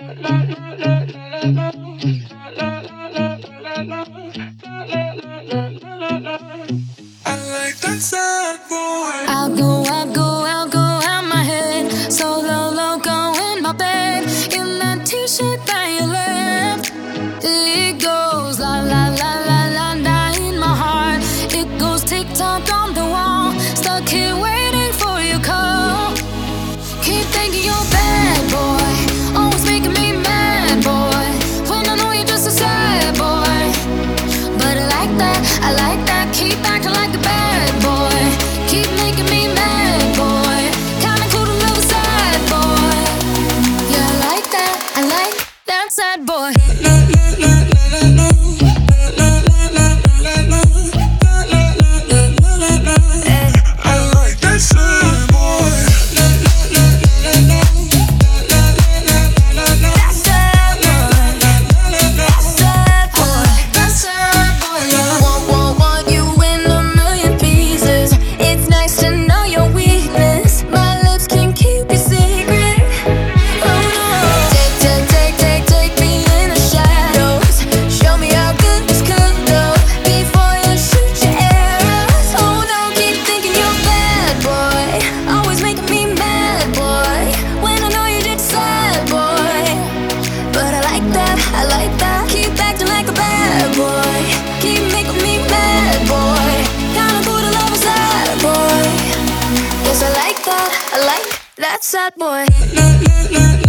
I like that sad boy. I'll go out my head. Solo loco in my bed. In that t-shirt that you left. It goes la la la la la la in my heart. It goes tick-tock on the wall. Stuck here waiting for your call. Keep thinking you're bad, boy. Always making me mad, boy. When I know you're just a sad boy. But I like that. Keep acting like a bad boy. Keep making me mad, boy. Kinda cool to love a sad boy. Yeah, I like that sad boy. I like that sad boy. Want you in a million pieces. It's nice to know your weakness. My lips can keep your secret. Oh no. Take me in the shadows. Show me how good this could go before you shoot your arrows. Oh no, keep thinking you're bad, boy. Always making me mad, boy. When I know you're just sad, boy. But I like that. Keep acting like a bad boy. Keep making me mad, boy. Kinda cool to love a sad boy. Yes, I like that sad boy.